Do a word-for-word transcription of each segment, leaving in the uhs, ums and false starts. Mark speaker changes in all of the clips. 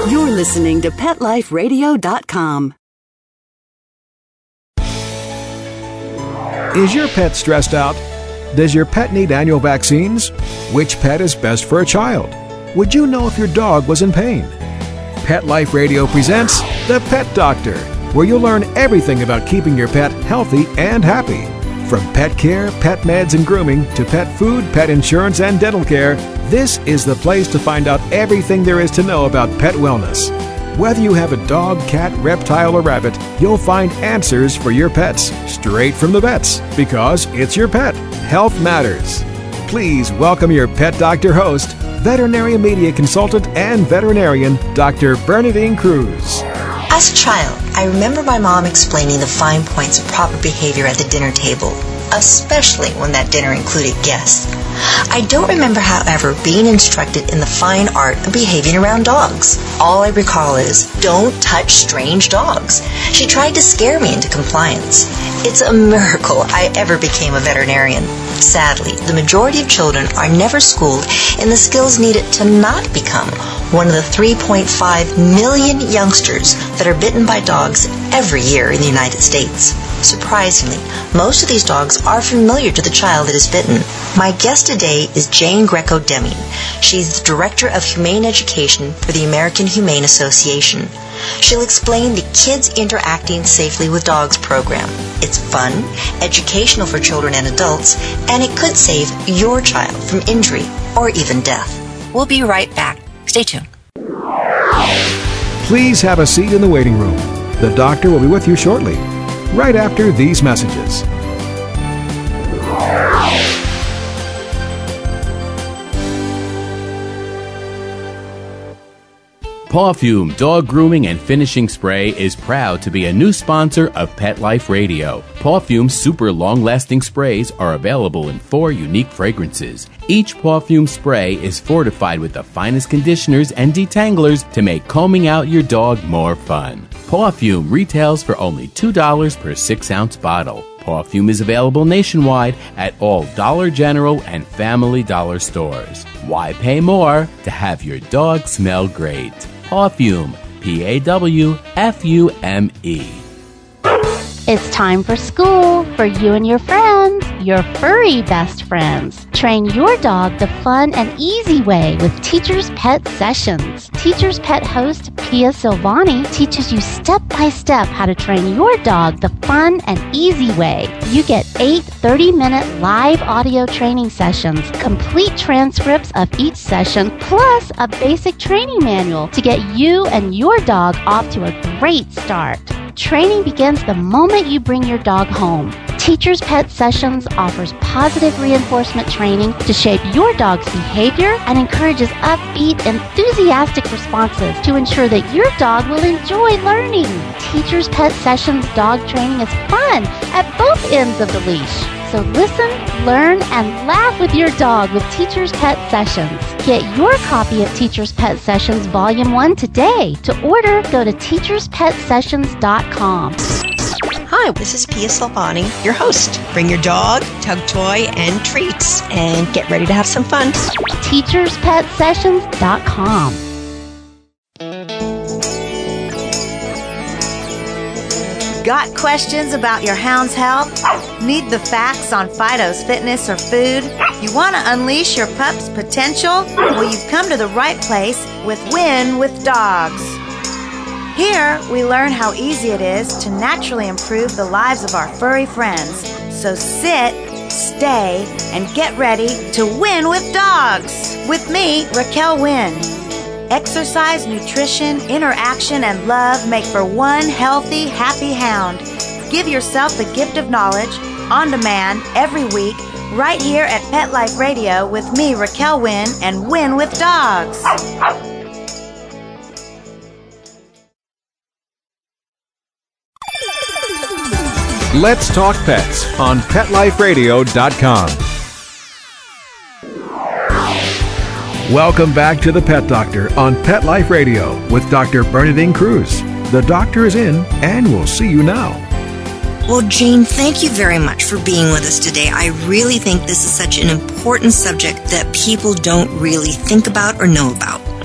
Speaker 1: You're listening to Pet Life Radio dot com.
Speaker 2: Is your pet stressed out? Does your pet need annual vaccines? Which pet is best for a child? Would you know if your dog was in pain? Pet Life Radio presents The Pet Doctor, where you'll learn everything about keeping your pet healthy and happy. From pet care, pet meds and grooming, to pet food, pet insurance, and dental care, this is the place to find out everything there is to know about pet wellness. Whether you have a dog, cat, reptile, or rabbit, you'll find answers for your pets straight from the vets, because it's your pet. Health matters. Please welcome your Pet Doctor host, veterinary media consultant and veterinarian, Doctor Bernadine Cruz.
Speaker 3: As a child, I remember my mom explaining the fine points of proper behavior at the dinner table, especially when that dinner included guests. I don't remember, however, being instructed in the fine art of behaving around dogs. All I recall is, don't touch strange dogs. She tried to scare me into compliance. It's a miracle I ever became a veterinarian. Sadly, the majority of children are never schooled in the skills needed to not become one of the three point five million youngsters that are bitten by dogs every year in the United States. Surprisingly, most of these dogs are familiar to the child that is bitten. My guest today is Jane Greco Deming. She's the Director of Humane Education for the American Humane Association. She'll explain the Kids Interacting Safely with Dogs program. It's fun, educational for children and adults, and it could save your child from injury or even death. We'll be right back. Stay tuned.
Speaker 2: Please have a seat in the waiting room. The doctor will be with you shortly, right after these messages.
Speaker 4: Pawfume Dog Grooming and Finishing Spray is proud to be a new sponsor of Pet Life Radio. Pawfume super long-lasting sprays are available in four unique fragrances. Each Pawfume spray is fortified with the finest conditioners and detanglers to make combing out your dog more fun. Pawfume retails for only two dollars per six-ounce bottle. Pawfume is available nationwide at all Dollar General and Family Dollar stores. Why pay more to have your dog smell great? Pawfume, P A W F U M E.
Speaker 5: It's time for school for you and your friends, your furry best friends. Train your dog the fun and easy way with Teacher's Pet Sessions. Teacher's Pet host Pia Silvani teaches you step-by-step how to train your dog the fun and easy way. You get eight thirty-minute live audio training sessions, complete transcripts of each session, plus a basic training manual to get you and your dog off to a great start. Training begins the moment you bring your dog home. Teacher's Pet Sessions offers positive reinforcement training to shape your dog's behavior and encourages upbeat, enthusiastic responses to ensure that your dog will enjoy learning. Teacher's Pet Sessions dog training is fun at both ends of the leash. So listen, learn, and laugh with your dog with Teacher's Pet Sessions. Get your copy of Teacher's Pet Sessions Volume one today. To order, go to teachers pet sessions dot com.
Speaker 3: Hi, this is Pia Silvani, your host. Bring your dog, tug toy, and treats, and get ready to have some fun.
Speaker 5: teachers pet sessions dot com.
Speaker 6: Got questions about your hound's health? Need the facts on Fido's fitness or food? You want to unleash your pup's potential? Well, you've come to the right place with Win with Dogs. Here, we learn how easy it is to naturally improve the lives of our furry friends. So sit, stay, and get ready to win with dogs. With me, Raquel Wynn. Exercise, nutrition, interaction, and love make for one healthy, happy hound. Give yourself the gift of knowledge on demand every week right here at Pet Life Radio with me, Raquel Wynn, and Win with Dogs.
Speaker 2: Let's Talk Pets on pet life radio dot com. Welcome back to the Pet Doctor on Pet Life Radio with Doctor Bernadine Cruz. The doctor is in, and we'll see you now.
Speaker 3: Well, Jane, thank you very much for being with us today. I really think this is such an important subject that people don't really think about or know about.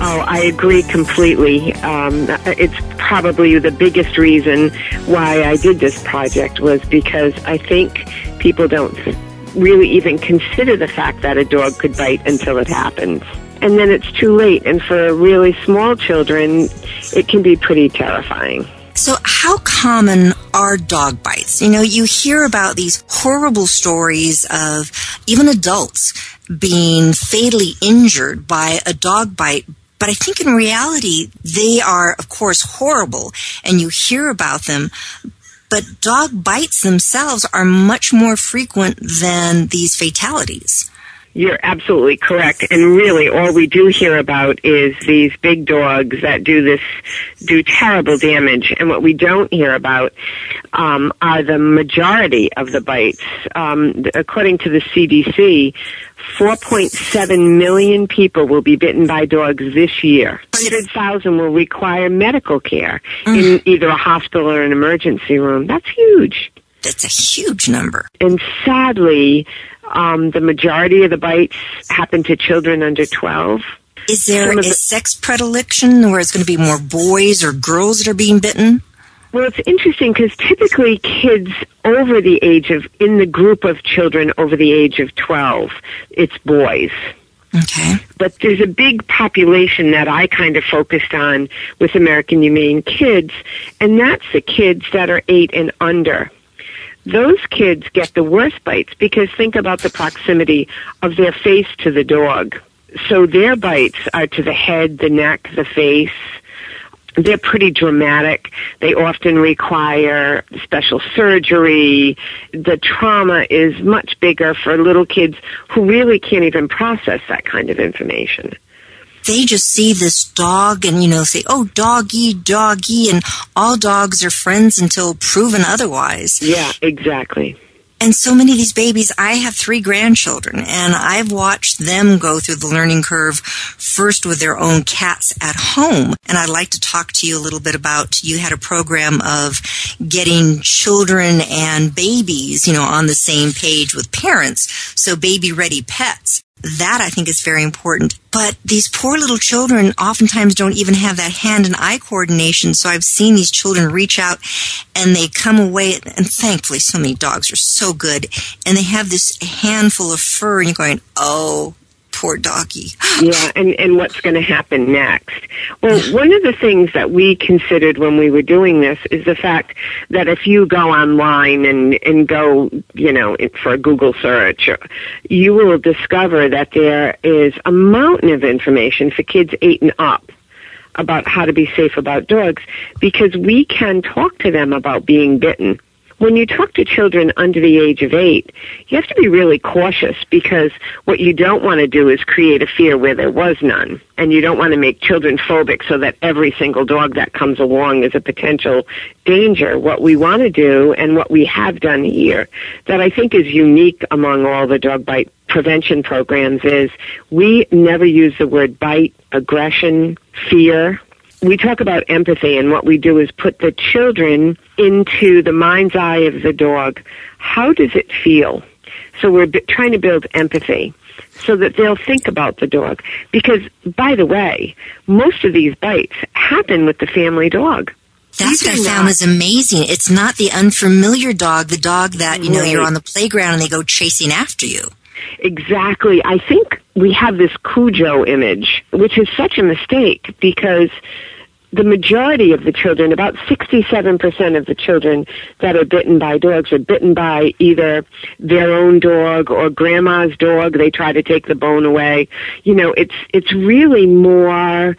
Speaker 7: Oh, I agree completely. Um, it's probably the biggest reason why I did this project was because I think people don't really even consider the fact that a dog could bite until it happens. And then it's too late. And for really small children, it can be pretty terrifying.
Speaker 3: So how common are dog bites? You know, you hear about these horrible stories of even adults being fatally injured by a dog bite. But I think in reality, they are, of course, horrible, and you hear about them. But dog bites themselves are much more frequent than these fatalities.
Speaker 7: You're absolutely correct. And really, all we do hear about is these big dogs that do this, do terrible damage. And what we don't hear about um, are the majority of the bites. Um, according to the C D C, four point seven million people will be bitten by dogs this year. one hundred thousand will require medical care mm. in either a hospital or an emergency room. That's huge.
Speaker 3: That's a huge number.
Speaker 7: And sadly, um, the majority of the bites happen to children under twelve.
Speaker 3: Is there a the, sex predilection where it's going to be more boys or girls that are being bitten?
Speaker 7: Well, it's interesting because typically kids over the age of, in the group of children over the age of twelve, it's boys.
Speaker 3: Okay.
Speaker 7: But there's a big population that I kind of focused on with American Humane Kids, and that's the kids that are eight and under. Those kids get the worst bites because think about the proximity of their face to the dog. So their bites are to the head, the neck, the face. They're pretty dramatic. They often require special surgery. The trauma is much bigger for little kids who really can't even process that kind of information.
Speaker 3: They just see this dog and, you know, say, oh, doggy, doggy, and all dogs are friends until proven otherwise.
Speaker 7: Yeah, exactly.
Speaker 3: And so many of these babies, I have three grandchildren, and I've watched them go through the learning curve first with their own cats at home. And I'd like to talk to you a little bit about, you had a program of getting children and babies, you know, on the same page with parents, so baby-ready pets. That, I think, is very important. But these poor little children oftentimes don't even have that hand and eye coordination. So I've seen these children reach out and they come away, and thankfully so many dogs are so good, and they have this handful of fur, and you're going, oh, poor doggy.
Speaker 7: Yeah, and, and what's going to happen next? Well, one of the things that we considered when we were doing this is the fact that if you go online and, and go, you know, for a Google search, you will discover that there is a mountain of information for kids eight and up about how to be safe about dogs, because we can talk to them about being bitten. When you talk to children under the age of eight, you have to be really cautious, because what you don't want to do is create a fear where there was none. And you don't want to make children phobic so that every single dog that comes along is a potential danger. What we want to do, and what we have done here, that I think is unique among all the dog bite prevention programs, is we never use the word bite, aggression, fear. We talk about empathy, and what we do is put the children into the mind's eye of the dog. How does it feel? So we're b- trying to build empathy so that they'll think about the dog. Because, by the way, most of these bites happen with the family dog.
Speaker 3: That's what I found is amazing. It's not the unfamiliar dog, the dog that, you know, you're on the playground and they go chasing after you.
Speaker 7: Exactly. I think we have this Cujo image, which is such a mistake, because the majority of the children, about sixty-seven percent of the children that are bitten by dogs, are bitten by either their own dog or grandma's dog. They try to take the bone away. You know, it's it's really more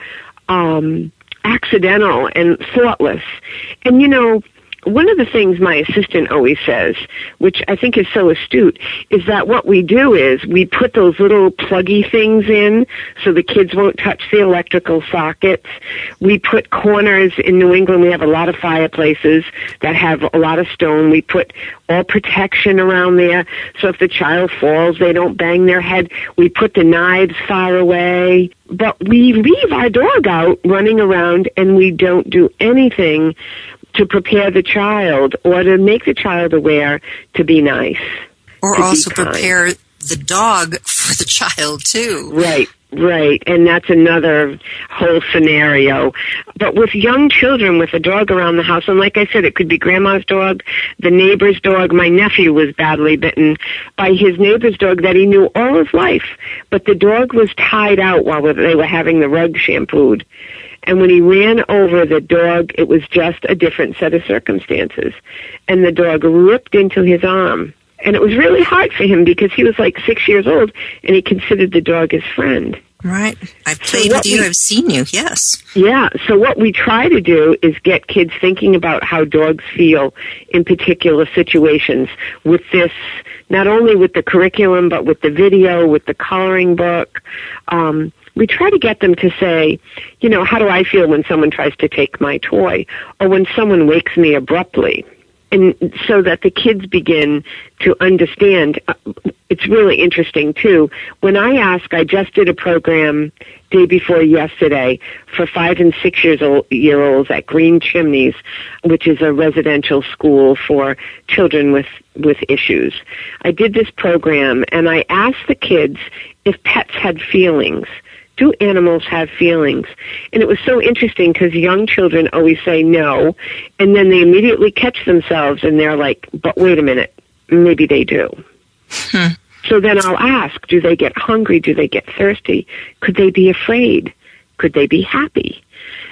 Speaker 7: um, accidental and thoughtless. And, you know, one of the things my assistant always says, which I think is so astute, is that what we do is we put those little pluggy things in so the kids won't touch the electrical sockets. We put corners in New England. We have a lot of fireplaces that have a lot of stone. We put all protection around there so if the child falls, they don't bang their head. We put the knives far away. But we leave our dog out running around, and we don't do anything to prepare the child or to make the child aware to be nice.
Speaker 3: Or also prepare the dog for the child, too.
Speaker 7: Right. Right, and that's another whole scenario. But with young children, with a dog around the house, and like I said, it could be grandma's dog, the neighbor's dog. My nephew was badly bitten by his neighbor's dog that he knew all his life, but the dog was tied out while they were having the rug shampooed. And when he ran over the dog, it was just a different set of circumstances. And the dog ripped into his arm. And it was really hard for him because he was like six years old, and he considered the dog his friend.
Speaker 3: Right. I've played
Speaker 7: so
Speaker 3: with you.
Speaker 7: We,
Speaker 3: I've seen you. Yes.
Speaker 7: Yeah. So what we try to do is get kids thinking about how dogs feel in particular situations with this, not only with the curriculum, but with the video, with the coloring book. Um, we try to get them to say, you know, how do I feel when someone tries to take my toy, or when someone wakes me abruptly? And so that the kids begin to understand. Uh, it's really interesting, too. When I ask, I just did a program day before yesterday for five and six years old, year olds at Green Chimneys, which is a residential school for children with, with issues. I did this program, and I asked the kids if pets had feelings. Do animals have feelings? And it was so interesting because young children always say no, and then they immediately catch themselves and they're like, but wait a minute, maybe they do.
Speaker 3: Hmm.
Speaker 7: So then I'll ask, do they get hungry? Do they get thirsty? Could they be afraid? Could they be happy?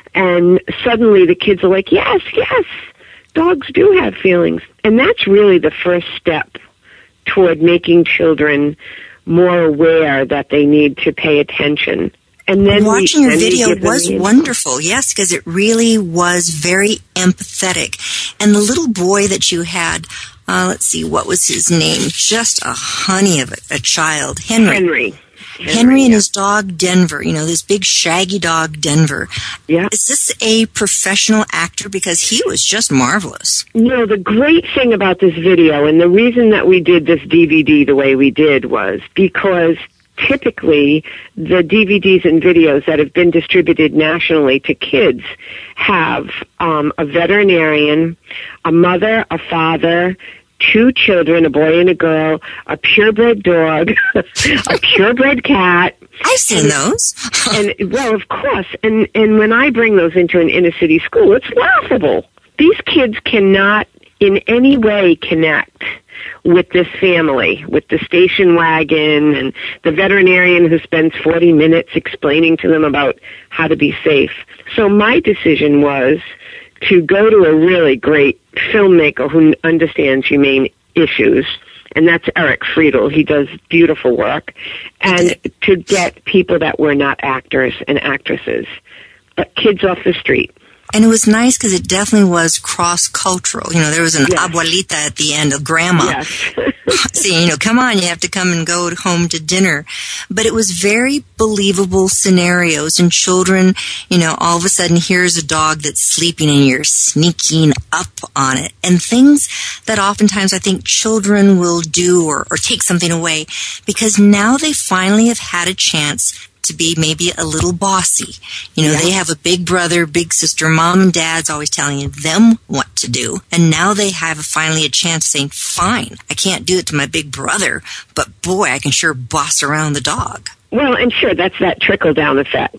Speaker 7: And suddenly the kids are like, yes, yes, dogs do have feelings. And that's really the first step toward making children more aware that they need to pay attention. And then
Speaker 3: watching
Speaker 7: we,
Speaker 3: your
Speaker 7: then
Speaker 3: video was wonderful, yes, because it really was very empathetic. And the little boy that you had, uh, let's see, what was his name? Just a honey of a, a child, Henry.
Speaker 7: Henry.
Speaker 3: Henry, Henry and yeah. his dog, Denver, you know, this big shaggy dog, Denver.
Speaker 7: Yeah.
Speaker 3: Is this a professional actor? Because he was just marvelous.
Speaker 7: No, the great thing about this video, and the reason that we did this D V D the way we did, was because typically the D V Ds and videos that have been distributed nationally to kids have um, a veterinarian, a mother, a father, two children, a boy and a girl, a purebred dog, a purebred cat.
Speaker 3: I've seen
Speaker 7: and,
Speaker 3: those.
Speaker 7: and well, of course. And and when I bring those into an inner city school, it's laughable. These kids cannot in any way connect with this family, with the station wagon and the veterinarian who spends forty minutes explaining to them about how to be safe. So my decision was to go to a really great filmmaker who understands humane issues, and that's Eric Friedel. He does beautiful work, and to get people that were not actors and actresses, but kids off the street.
Speaker 3: And it was nice because it definitely was cross-cultural. You know, there was an
Speaker 7: yes.
Speaker 3: abuelita at the end, a grandma.
Speaker 7: Yes.
Speaker 3: saying, you know, come on, you have to come and go home to dinner. But it was very believable scenarios, and children, you know, all of a sudden here's a dog that's sleeping and you're sneaking up on it. And things that oftentimes I think children will do or, or take something away because now they finally have had a chance to be maybe a little bossy. You know, yeah. they have a big brother, big sister, mom and dad's always telling them what to do. And now they have finally a chance saying, fine, I can't do it to my big brother, but boy, I can sure boss around the dog.
Speaker 7: Well, and sure, that's that trickle-down effect.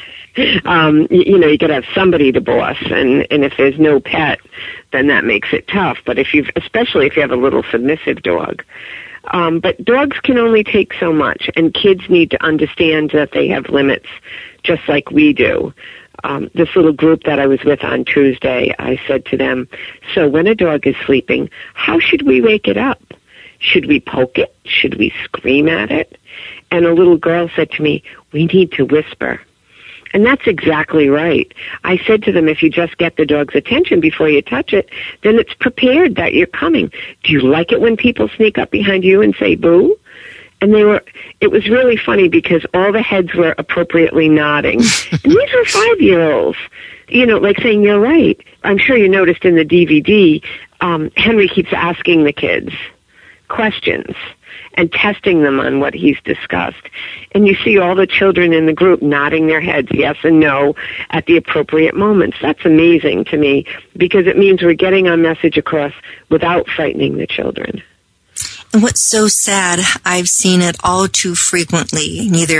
Speaker 7: um, you, you know, you got to have somebody to boss, and, and if there's no pet, then that makes it tough. But if you've, especially if you have a little submissive dog, Um, but dogs can only take so much, and kids need to understand that they have limits, just like we do. Um, this little group that I was with on Tuesday, I said to them, so when a dog is sleeping, how should we wake it up? Should we poke it? Should we scream at it? And a little girl said to me, we need to whisper. And that's exactly right. I said to them, if you just get the dog's attention before you touch it, then it's prepared that you're coming. Do you like it when people sneak up behind you and say boo? And they were, it was really funny because all the heads were appropriately nodding. And these were five-year-olds, you know, like saying, you're right. I'm sure you noticed in the D V D, um, Henry keeps asking the kids questions and testing them on what he's discussed. And you see all the children in the group nodding their heads yes and no at the appropriate moments. That's amazing to me because it means we're getting our message across without frightening the children.
Speaker 3: And what's so sad, I've seen it all too frequently. Either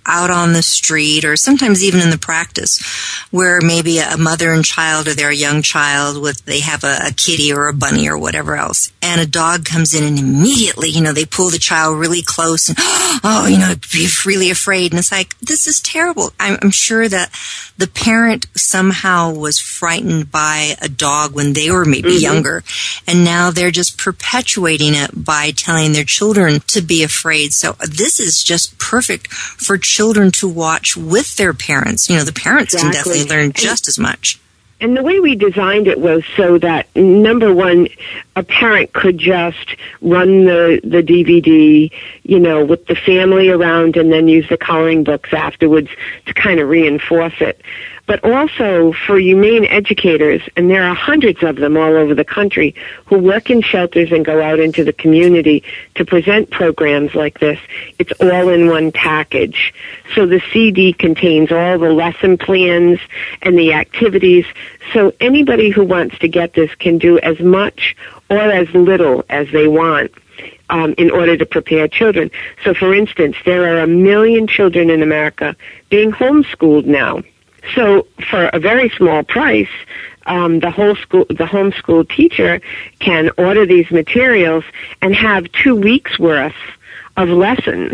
Speaker 3: out on the street or sometimes even in the practice where maybe a mother and child or their young child with, they have a, a kitty or a bunny or whatever else. And a dog comes in and immediately, you know, they pull the child really close and, oh, you know, be really afraid. And it's like, this is terrible. I'm, I'm sure that the parent somehow was frightened by a dog when they were maybe mm-hmm. younger. And now they're just perpetuating it by telling their children to be afraid. So this is just perfect for children to watch with their parents. You know, the parents exactly. can definitely learn just as much.
Speaker 7: And the way we designed it was so that, number one, a parent could just run the, the D V D, you know, with the family around and then use the coloring books afterwards to kind of reinforce it. But also for humane educators, and there are hundreds of them all over the country who work in shelters and go out into the community to present programs like this. It's all in one package. So the C D contains all the lesson plans and the activities. So anybody who wants to get this can do as much or as little as they want. Um, in order to prepare children. So, for instance, there are a million children in America being homeschooled now. So, for a very small price, um, the whole school, the homeschool teacher can order these materials and have two weeks worth of lessons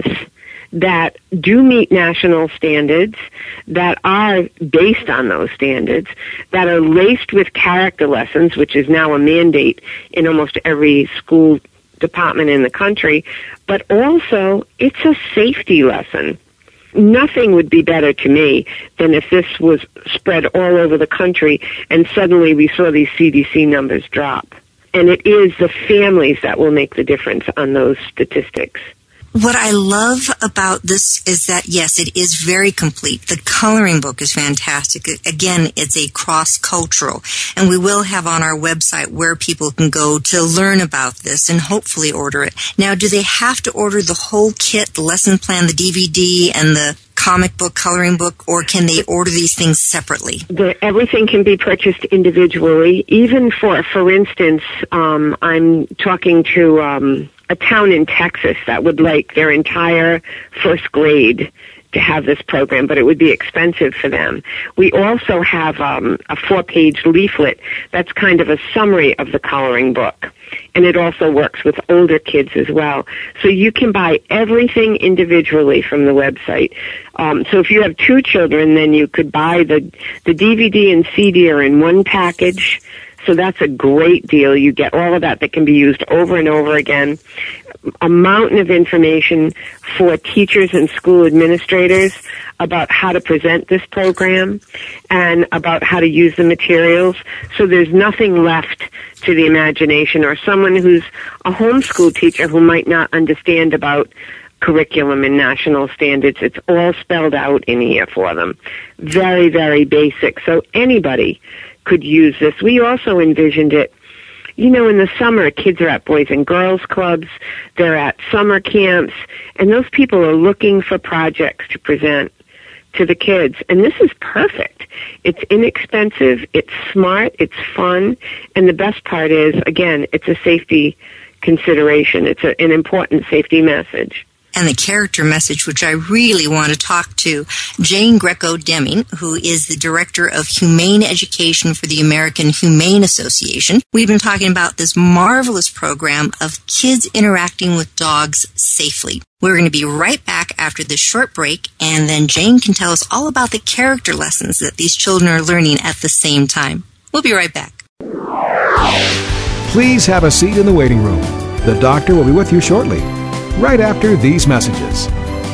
Speaker 7: that do meet national standards, that are based on those standards, that are laced with character lessons, which is now a mandate in almost every school department in the country, but also it's a safety lesson. Nothing would be better to me than if this was spread all over the country and suddenly we saw these C D C numbers drop. And it is the families that will make the difference on those statistics.
Speaker 3: What I love about this is that, yes, it is very complete. The coloring book is fantastic. Again, it's a cross-cultural, and we will have on our website where people can go to learn about this and hopefully order it. Now, do they have to order the whole kit, the lesson plan, the D V D, and the comic book, coloring book, or can they order these things separately?
Speaker 7: The, everything can be purchased individually. Even for, for instance, um, I'm talking to um, a town in Texas that would like their entire first grade to have this program, but it would be expensive for them. We also have um, a four-page leaflet that's kind of a summary of the coloring book, and it also works with older kids as well. So you can buy everything individually from the website. Um, so if you have two children, then you could buy the the D V D and C D are in one package. So that's a great deal. You get all of that that can be used over and over again. A mountain of information for teachers and school administrators about how to present this program and about how to use the materials. So there's nothing left to the imagination, or someone who's a homeschool teacher who might not understand about curriculum and national standards. It's all spelled out in here for them. Very, very basic. So anybody could use this. We also envisioned it, you know, in the summer, kids are at Boys and Girls Clubs, they're at summer camps, and those people are looking for projects to present to the kids. And this is perfect. It's inexpensive, it's smart, it's fun, and the best part is, again, it's a safety consideration. It's a, an important safety message.
Speaker 3: And the character message, which I really want to talk to Jane Greco-Deming, who is the Director of Humane Education for the American Humane Association. We've been talking about this marvelous program of kids interacting with dogs safely. We're going to be right back after this short break, and then Jane can tell us all about the character lessons that these children are learning at the same time. We'll be right back.
Speaker 2: Please have a seat in the waiting room. The doctor will be with you shortly, right after these messages.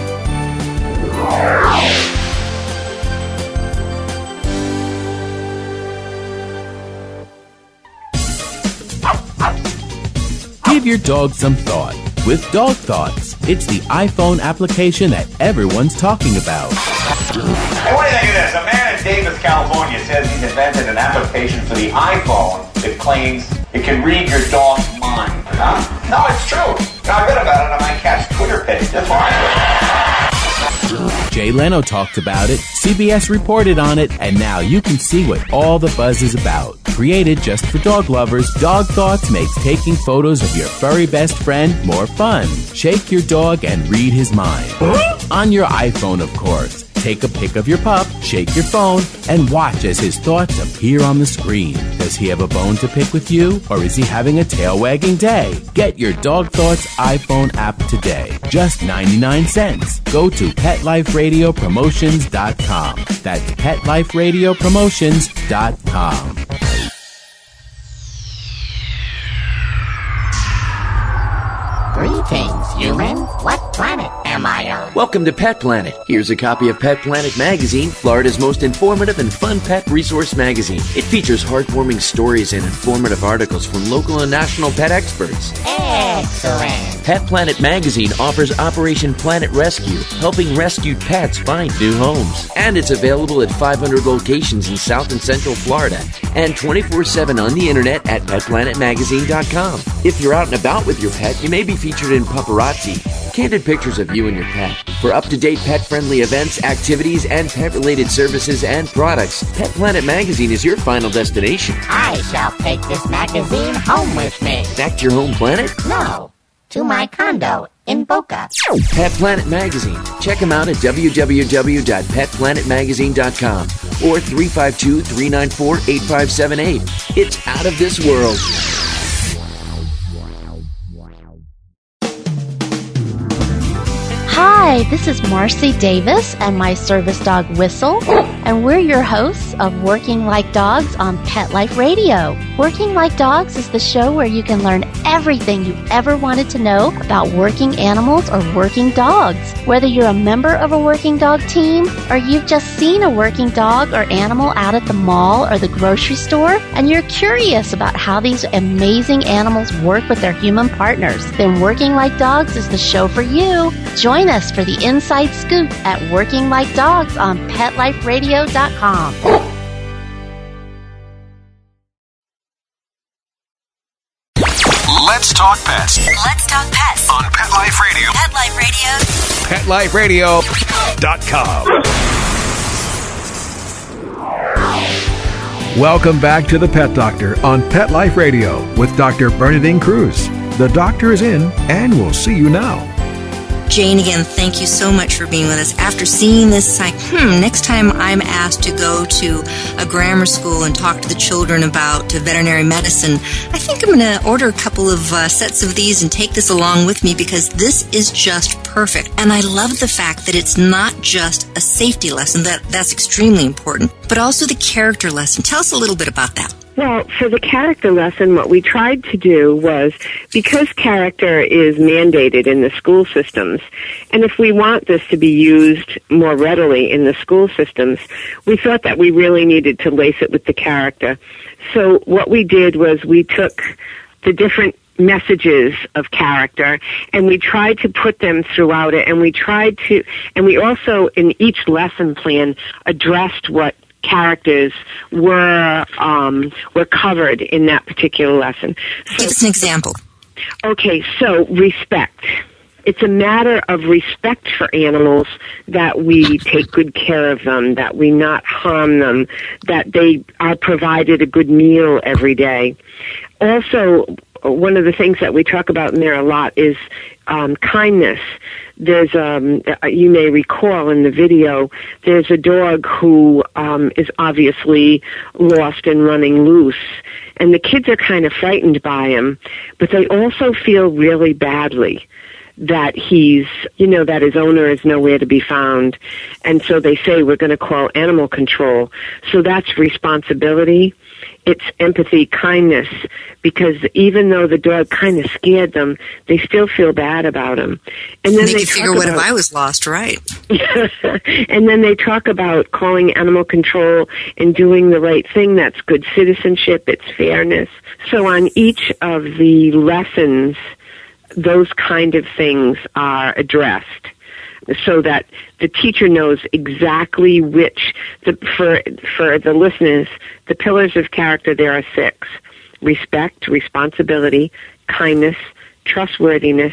Speaker 4: Give your dog some thought with Dog Thoughts. It's the iPhone application that everyone's talking about.
Speaker 8: Hey, what do you think of this? A man in Davis, California says he's invented an application for the iPhone that claims it can read your dog's mind. Huh? No, it's true. I read about it on my cat's Twitter page. That's why I
Speaker 4: Jay Leno talked about it, C B S reported on it, and now you can see what all the buzz is about. Created just for dog lovers, Dog Thoughts makes taking photos of your furry best friend more fun. Shake your dog and read his mind. On your iPhone, of course. Take a pic of your pup, shake your phone, and watch as his thoughts appear on the screen. Does he have a bone to pick with you, or is he having a tail-wagging day? Get your Dog Thoughts iPhone app today. Just ninety-nine cents. Go to pet life radio promotions dot com. That's pet life radio promotions dot com.
Speaker 9: Greetings, human. What planet am I on?
Speaker 10: Welcome to Pet Planet. Here's a copy of Pet Planet Magazine, Florida's most informative and fun pet resource magazine. It features heartwarming stories and informative articles from local and national pet experts.
Speaker 9: Excellent.
Speaker 10: Pet Planet Magazine offers Operation Planet Rescue, helping rescued pets find new homes. And it's available at five hundred locations in South and Central Florida and twenty-four seven on the internet at pet planet magazine dot com. If you're out and about with your pet, you may be featured in Paparazzi, candid pictures of you and your pet. For up-to-date pet-friendly events, activities, and pet-related services and products, Pet Planet Magazine is your final destination.
Speaker 9: I shall take this magazine home with me.
Speaker 10: Back to your home planet?
Speaker 9: No, to my condo in Boca.
Speaker 10: Pet Planet Magazine. Check them out at w w w dot pet planet magazine dot com or three five two, three nine four, eight five seven eight. It's out of this world.
Speaker 5: Hi, this is Marcy Davis and my service dog Whistle, and we're your hosts of Working Like Dogs on Pet Life Radio. Working Like Dogs is the show where you can learn everything you ever wanted to know about working animals or working dogs. Whether you're a member of a working dog team or you've just seen a working dog or animal out at the mall or the grocery store and you're curious about how these amazing animals work with their human partners, then Working Like Dogs is the show for you. Join us for the inside scoop at Working Like Dogs on pet life radio dot com.
Speaker 2: Let's talk pets.
Speaker 11: Let's talk pets
Speaker 2: On Pet Life Radio.
Speaker 11: Pet Life Radio.
Speaker 2: pet life radio dot com. Welcome back to the Pet Doctor on Pet Life Radio with Doctor Bernadine Cruz. The doctor is in, and we'll see you now.
Speaker 3: Jane, again, thank you so much for being with us. After seeing this, like, hmm, next time I'm asked to go to a grammar school and talk to the children about uh, veterinary medicine, I think I'm going to order a couple of uh, sets of these and take this along with me because this is just perfect. And I love the fact that it's not just a safety lesson, that that's extremely important, but also the character lesson. Tell us a little bit about that.
Speaker 7: Well, for the character lesson, what we tried to do was, because character is mandated in the school systems, and if we want this to be used more readily in the school systems, we thought that we really needed to lace it with the character. So what we did was we took the different messages of character and we tried to put them throughout it, and we tried to, and we also, in each lesson plan, addressed what characters were um, were covered in that particular lesson. So,
Speaker 3: give us an example.
Speaker 7: Okay, so respect. It's a matter of respect for animals, that we take good care of them, that we not harm them, that they are provided a good meal every day. Also, one of the things that we talk about in there a lot is um, kindness. There's, um, you may recall in the video, there's a dog who um, is obviously lost and running loose, and the kids are kind of frightened by him, but they also feel really badly that he's, you know, that his owner is nowhere to be found. And so they say, we're going to call animal control. So that's responsibility. It's empathy, kindness, because even though the dog kind of scared them, they still feel bad about him. And then
Speaker 3: Make
Speaker 7: they
Speaker 3: you figure, what
Speaker 7: about,
Speaker 3: if I was lost, right?
Speaker 7: And then they talk about calling animal control and doing the right thing. That's good citizenship. It's fairness. So on each of the lessons, those kind of things are addressed, so that the teacher knows exactly which, the, for for the listeners, the pillars of character, there are six: respect, responsibility, kindness, trustworthiness,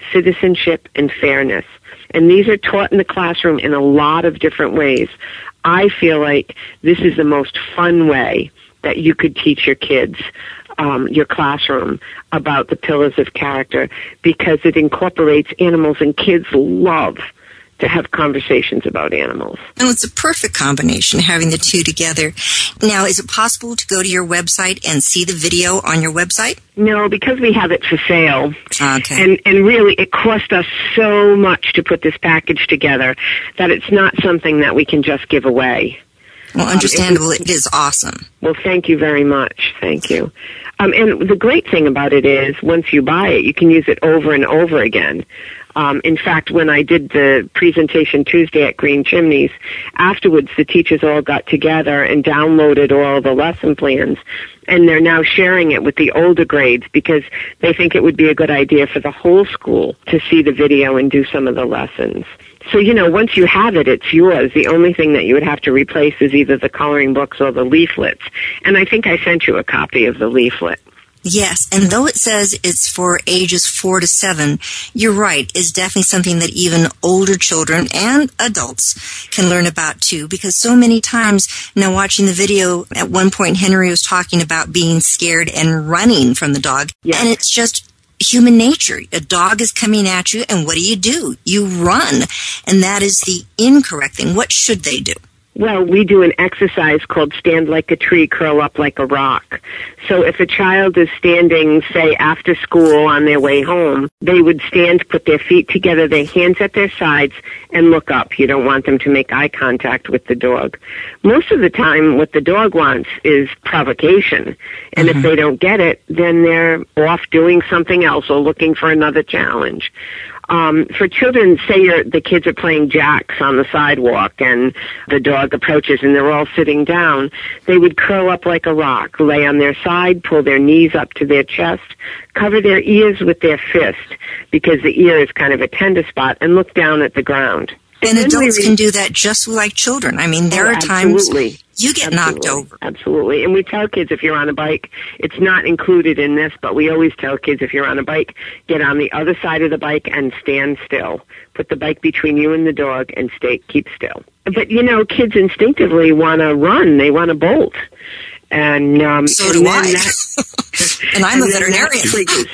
Speaker 7: citizenship, and fairness. And these are taught in the classroom in a lot of different ways. I feel like this is the most fun way that you could teach your kids, um, your classroom, about the pillars of character, because it incorporates animals, and kids love to have conversations about animals.
Speaker 3: And it's a perfect combination, having the two together. Now, is it possible to go to your website and see the video on your website?
Speaker 7: No, because we have it for sale.
Speaker 3: Okay.
Speaker 7: And, and really, it cost us so much to put this package together that it's not something that we can just give away.
Speaker 3: Well, understandable. Um, it is awesome.
Speaker 7: Well, thank you very much. Thank you. Um, and the great thing about it is, once you buy it, you can use it over and over again. Um, in fact, when I did the presentation Tuesday at Green Chimneys, afterwards the teachers all got together and downloaded all the lesson plans, and they're now sharing it with the older grades because they think it would be a good idea for the whole school to see the video and do some of the lessons. So, you know, once you have it, it's yours. The only thing that you would have to replace is either the coloring books or the leaflets. And I think I sent you a copy of the leaflet.
Speaker 3: Yes, and though it says it's for ages four to seven, you're right, it's definitely something that even older children and adults can learn about too, because so many times, now watching the video, at one point Henry was talking about being scared and running from the dog, yes. And it's just human nature. A dog is coming at you, and what do you do? You run, and that is the incorrect thing. What should they do?
Speaker 7: Well, we do an exercise called stand like a tree, curl up like a rock. So if a child is standing, say, after school on their way home, they would stand, put their feet together, their hands at their sides, and look up. You don't want them to make eye contact with the dog. Most of the time, what the dog wants is provocation. And mm-hmm. if they don't get it, then they're off doing something else or looking for another challenge. Um, for children, say you're, the kids are playing jacks on the sidewalk and the dog approaches and they're all sitting down, they would curl up like a rock, lay on their side, pull their knees up to their chest, cover their ears with their fist because the ear is kind of a tender spot, and look down at the ground.
Speaker 3: And, and adults can do that just like children. I mean, there
Speaker 7: oh,
Speaker 3: are times
Speaker 7: absolutely.
Speaker 3: you get
Speaker 7: absolutely.
Speaker 3: knocked over.
Speaker 7: Absolutely. And we tell kids if you're on a bike, it's not included in this, but we always tell kids if you're on a bike, get on the other side of the bike and stand still. Put the bike between you and the dog and stay, keep still. But, you know, kids instinctively want to run. They want to bolt. And um,
Speaker 3: so
Speaker 7: and
Speaker 3: do I.
Speaker 7: That,
Speaker 3: and I'm
Speaker 7: and
Speaker 3: a veterinarian.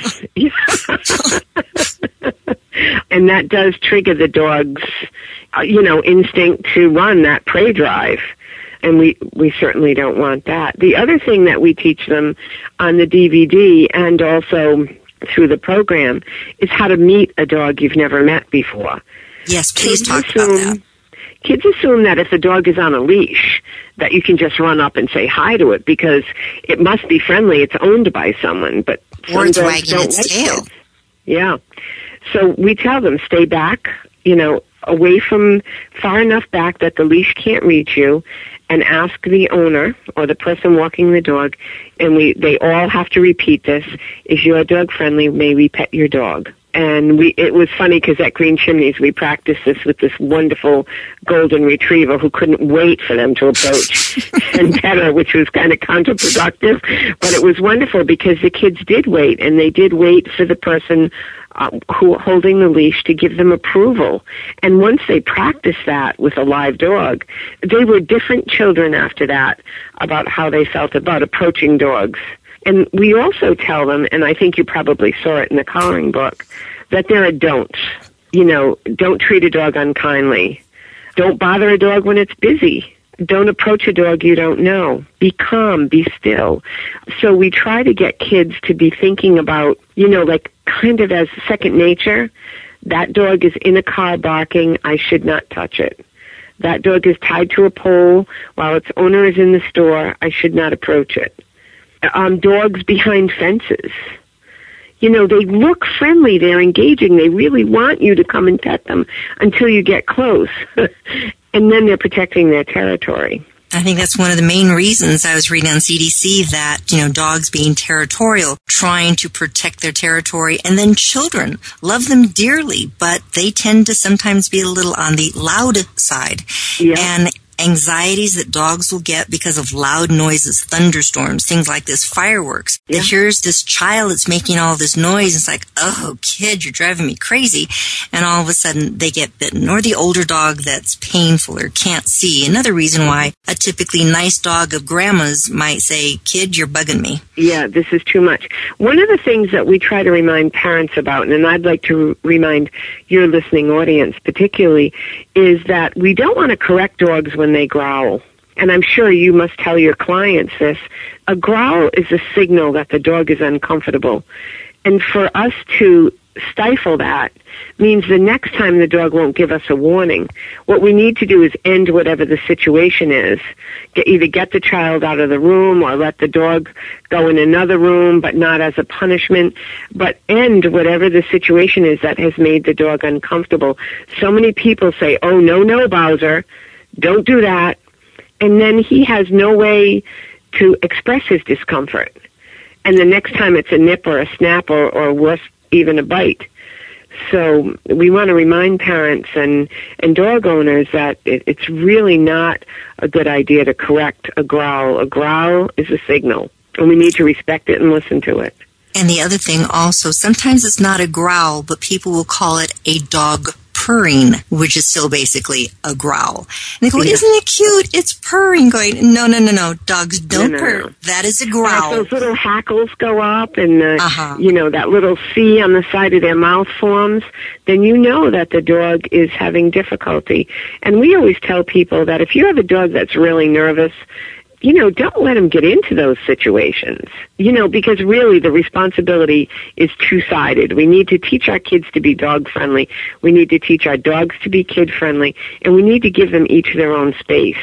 Speaker 7: And that does trigger the dog's, uh, you know, instinct to run, that prey drive. And we, we certainly don't want that. The other thing that we teach them on the D V D and also through the program is how to meet a dog you've never met before.
Speaker 3: Yes, please
Speaker 7: kids
Speaker 3: talk
Speaker 7: assume,
Speaker 3: about that.
Speaker 7: Kids assume that if the dog is on a leash, that you can just run up and say hi to it because it must be friendly. It's owned by someone, but
Speaker 3: or it's
Speaker 7: some dogs
Speaker 3: wagging
Speaker 7: don't
Speaker 3: its
Speaker 7: like
Speaker 3: tail.
Speaker 7: Kids. Yeah. So we tell them, stay back, you know, away from, far enough back that the leash can't reach you, and ask the owner or the person walking the dog, and we they all have to repeat this, is your dog friendly? May we pet your dog? And we it was funny because at Green Chimneys we practiced this with this wonderful golden retriever who couldn't wait for them to approach and pet her, which was kind of counterproductive. But it was wonderful because the kids did wait, and they did wait for the person uh, who holding the leash to give them approval. And once they practiced that with a live dog, they were different children after that about how they felt about approaching dogs. And we also tell them, and I think you probably saw it in the coloring book, that there are don'ts. You know, don't treat a dog unkindly. Don't bother a dog when it's busy. Don't approach a dog you don't know. Be calm, be still. So we try to get kids to be thinking about, you know, like kind of as second nature. That dog is in a car barking. I should not touch it. That dog is tied to a pole while its owner is in the store. I should not approach it. Um, dogs behind fences. You know, they look friendly. They're engaging. They really want you to come and pet them until you get close. And then they're protecting their territory.
Speaker 3: I think that's one of the main reasons I was reading on C D C that, you know, dogs being territorial, trying to protect their territory, and then children love them dearly, but they tend to sometimes be a little on the loud side.
Speaker 7: Yeah.
Speaker 3: And anxieties that dogs will get because of loud noises, thunderstorms, things like this, fireworks. Yeah. That here's this child that's making all this noise. It's like, oh, kid, you're driving me crazy. And all of a sudden they get bitten. Or the older dog that's painful or can't see. Another reason why a typically nice dog of grandma's might say, kid, you're bugging me.
Speaker 7: Yeah, this is too much. One of the things that we try to remind parents about, and I'd like to remind your listening audience particularly, is that we don't want to correct dogs when they growl. And I'm sure you must tell your clients this. A growl is a signal that the dog is uncomfortable. And for us to stifle that means the next time the dog won't give us a warning. What we need to do is end whatever the situation is. Get, either get the child out of the room or let the dog go in another room, but not as a punishment. But end whatever the situation is that has made the dog uncomfortable. So many people say, oh, no, no, Bowser, don't do that. And then he has no way to express his discomfort. And the next time it's a nip or a snap or, or worse, even a bite. So we want to remind parents and, and dog owners that it, it's really not a good idea to correct a growl. A growl is a signal, and we need to respect it and listen to it.
Speaker 3: And the other thing also, sometimes it's not a growl, but people will call it a dog purring, which is still basically a growl. And they go, yeah. Isn't it cute? It's purring. Going, no, no, no, no. Dogs don't no, no, purr. No. That is a growl.
Speaker 7: If those little hackles go up and, the, uh-huh. you know, that little C on the side of their mouth forms, then you know that the dog is having difficulty. And we always tell people that if you have a dog that's really nervous, you know, don't let them get into those situations, you know, because really the responsibility is two-sided. We need to teach our kids to be dog-friendly. We need to teach our dogs to be kid-friendly, and we need to give them each their own space.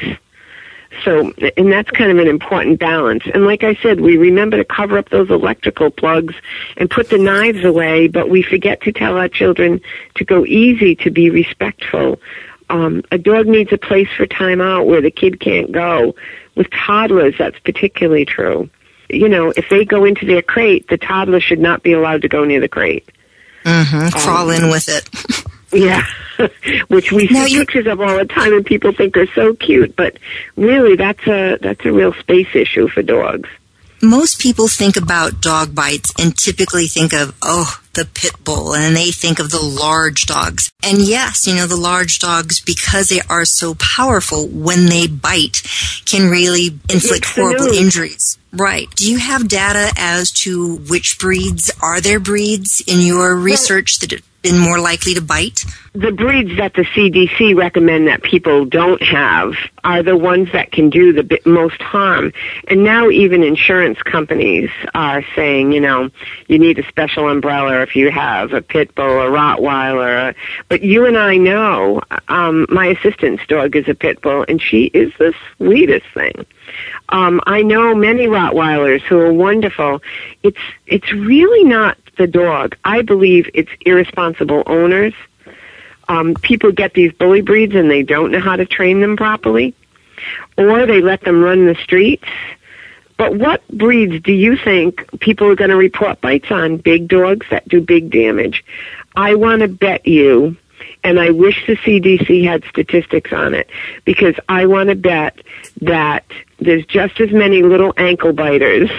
Speaker 7: So, and that's kind of an important balance. And like I said, we remember to cover up those electrical plugs and put the knives away, but we forget to tell our children to go easy, to be respectful. Um, a dog needs a place for time out where the kid can't go. With toddlers, that's particularly true. You know, if they go into their crate, the toddler should not be allowed to go near the crate.
Speaker 3: Mm-hmm. Um, Crawl in with it.
Speaker 7: Yeah, which we see you, pictures of all the time, and people think are so cute. But really, that's a that's a real space issue for dogs.
Speaker 3: Most people think about dog bites and typically think of, oh, the pit bull, and they think of the large dogs. And yes, you know, the large dogs, because they are so powerful, when they bite, can really inflict horrible injuries. Right. Do you have data as to which breeds, are there breeds in your research that have been more likely to bite?
Speaker 7: The breeds that the C D C recommend that people don't have are the ones that can do the most harm. And now even insurance companies are saying, you know, you need a special umbrella if you have a pit bull, a Rottweiler. But you and I know, um, my assistant's dog is a pit bull, and she is the sweetest thing. Um, I know many Rottweilers who are wonderful. It's it's really not the dog. I believe it's irresponsible owners. Um, people get these bully breeds and they don't know how to train them properly, or they let them run the streets. But what breeds do you think people are going to report bites on? Big dogs that do big damage. I want to bet you, and I wish the C D C had statistics on it, because I want to bet that there's just as many little ankle biters.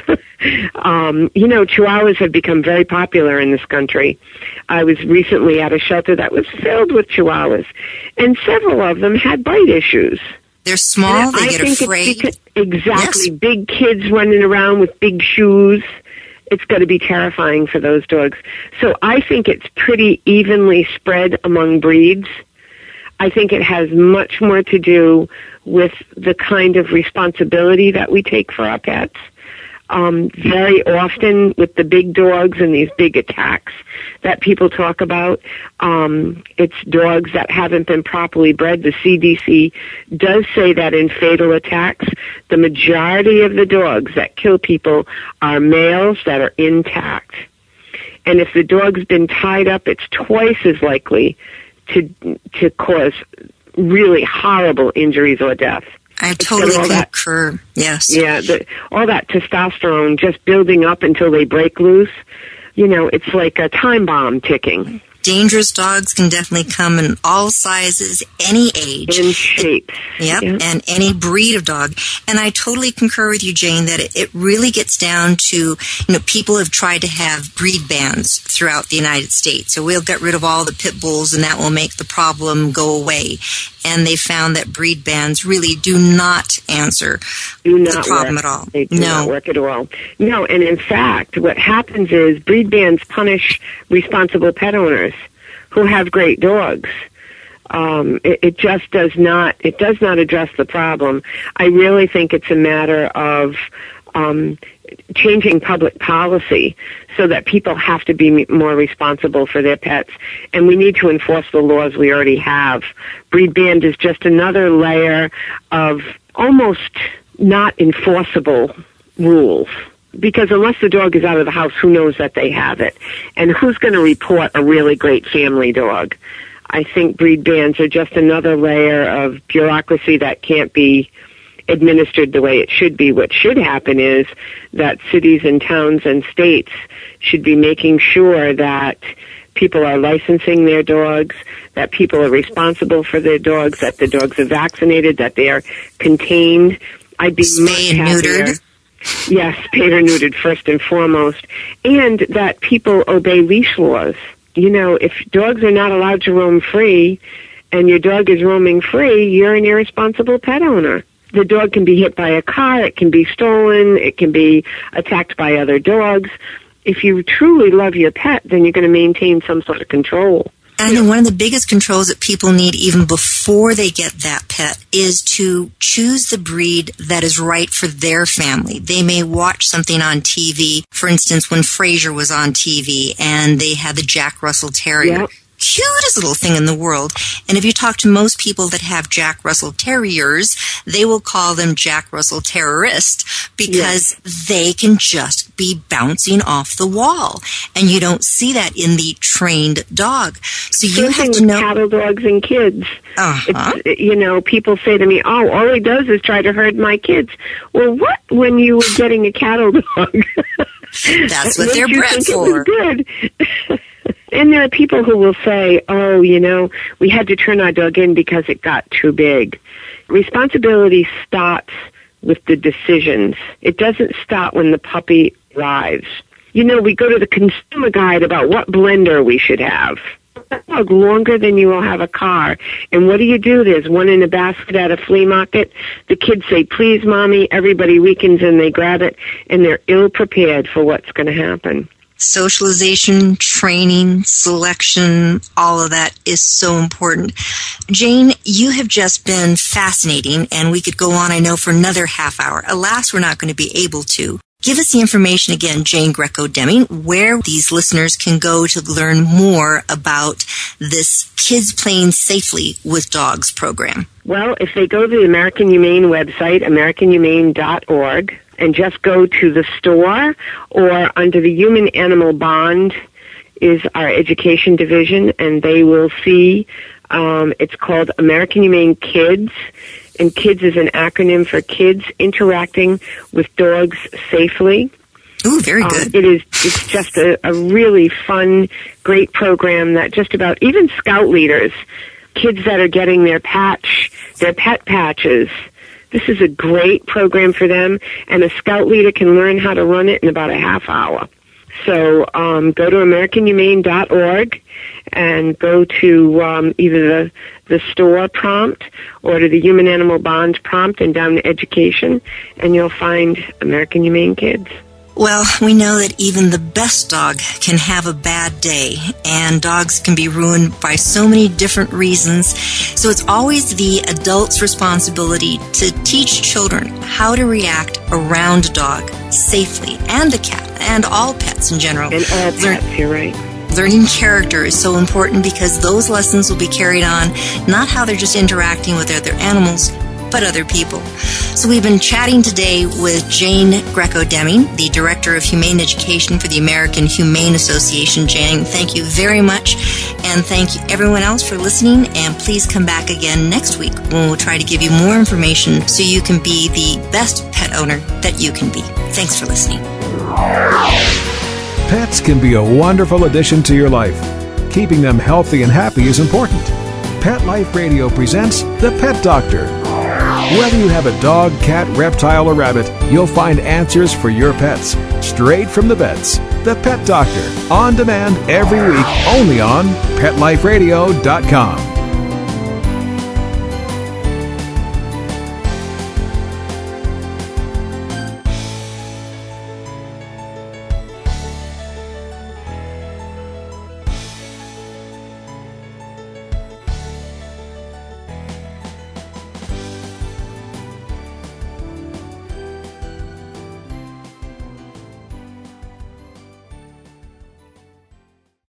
Speaker 7: um, you know, Chihuahuas have become very popular in this country. I was recently at a shelter that was filled with Chihuahuas, and several of them had bite issues.
Speaker 3: They're small, they
Speaker 7: I
Speaker 3: get
Speaker 7: think
Speaker 3: afraid.
Speaker 7: It's because, exactly.
Speaker 3: Yes.
Speaker 7: Big kids running around with big shoes. It's going to be terrifying for those dogs. So I think it's pretty evenly spread among breeds. I think it has much more to do with the kind of responsibility that we take for our pets. Um, very often with the big dogs and these big attacks that people talk about, um, it's dogs that haven't been properly bred. The C D C does say that in fatal attacks, the majority of the dogs that kill people are males that are intact. And if the dog's been tied up, it's twice as likely to to cause really horrible injuries or death.
Speaker 3: I totally concur. Yes.
Speaker 7: Yeah, the, all that testosterone just building up until they break loose. You know, it's like a time bomb ticking.
Speaker 3: Dangerous dogs can definitely come in all sizes, any age.
Speaker 7: And shapes.
Speaker 3: Yep,
Speaker 7: yeah.
Speaker 3: and any breed of dog. And I totally concur with you, Jane, that it, it really gets down to, you know, people have tried to have breed bans throughout the United States. So we'll get rid of all the pit bulls and that will make the problem go away. And they found that breed bans really do not answer
Speaker 7: do not
Speaker 3: the problem
Speaker 7: work.
Speaker 3: at all.
Speaker 7: They do
Speaker 3: no.
Speaker 7: not work at all. No, and in fact, what happens is breed bans punish responsible pet owners who have great dogs. Um, it, it just does not, it does not address the problem. I really think it's a matter of um, changing public policy so that people have to be more responsible for their pets. And we need to enforce the laws we already have. Breed ban is just another layer of almost not enforceable rules. Because unless the dog is out of the house, who knows that they have it? And who's going to report a really great family dog? I think breed bans are just another layer of bureaucracy that can't be administered the way it should be. What should happen is that cities and towns and states should be making sure that people are licensing their dogs, that people are responsible for their dogs, that the dogs are vaccinated, that they are contained. I'd be much happier. Neutered. Yes, spayed or neutered first and foremost, and that people obey leash laws. You know, if dogs are not allowed to roam free and your dog is roaming free, you're an irresponsible pet owner. The dog can be hit by a car, it can be stolen, it can be attacked by other dogs. If you truly love your pet, then you're going to maintain some sort of control.
Speaker 3: I think one of the biggest controls that people need even before they get that pet is to choose the breed that is right for their family. They may watch something on T V, for instance, when Frasier was on T V and they had the Jack Russell Terrier. Yep. Cutest little thing in the world. And if you talk to most people that have Jack Russell Terriers, they will call them Jack Russell Terrorist because yes. they can just be bouncing off the wall. And you don't see that in the trained dog. So you
Speaker 7: Same
Speaker 3: have to
Speaker 7: with
Speaker 3: know.
Speaker 7: Cattle dogs and kids.
Speaker 3: Uh-huh.
Speaker 7: It's, you know, people say to me, oh, all he does is try to herd my kids. Well, what when you were getting a cattle dog?
Speaker 3: That's what they're bred for.
Speaker 7: Good. And there are people who will say, oh, you know, we had to turn our dog in because it got too big. Responsibility starts with the decisions. It doesn't start when the puppy arrives. You know, we go to the consumer guide about what blender we should have. That dog longer than you will have a car. And what do you do? There's one in a basket at a flea market. The kids say, please, Mommy. Everybody weakens and they grab it. And they're ill-prepared for what's going to happen.
Speaker 3: Socialization, training, selection, all of that is so important. Jane, you have just been fascinating, and we could go on, I know, for another half hour. Alas, we're not going to be able to. Give us the information again, Jane Greco-Deming, where these listeners can go to learn more about this Kids Playing Safely with Dogs program.
Speaker 7: Well, if they go to the American Humane website, american humane dot org, and just go to the store, or under the Human Animal Bond is our education division, and they will see um, it's called American Humane Kids, and KIDS is an acronym for Kids Interacting with Dogs Safely.
Speaker 3: Ooh, very good.
Speaker 7: Um, it is, it's just a, a really fun, great program that just about, even scout leaders, kids that are getting their patch, their pet patches, this is a great program for them, and a scout leader can learn how to run it in about a half hour. So um, go to american humane dot org and go to um, either the, the store prompt or to the Human Animal Bond prompt and down to education, and you'll find American Humane Kids.
Speaker 3: Well, we know that even the best dog can have a bad day, and dogs can be ruined by so many different reasons. So it's always the adult's responsibility to teach children how to react around a dog safely, and a cat, and all pets in general.
Speaker 7: And all pets, Learn- you're right.
Speaker 3: Learning character is so important because those lessons will be carried on, not how they're just interacting with other animals, but other people. So we've been chatting today with Jane Greco-Deming, the Director of Humane Education for the American Humane Association. Jane, thank you very much, and thank you everyone else for listening, and please come back again next week when we'll try to give you more information so you can be the best pet owner that you can be. Thanks for listening.
Speaker 2: Pets can be a wonderful addition to your life. keeping them healthy and happy is important. Pet Life Radio presents The Pet Doctor. Whether you have a dog, cat, reptile, or rabbit, you'll find answers for your pets straight from the vets. The Pet Doctor, on demand every week, only on pet life radio dot com.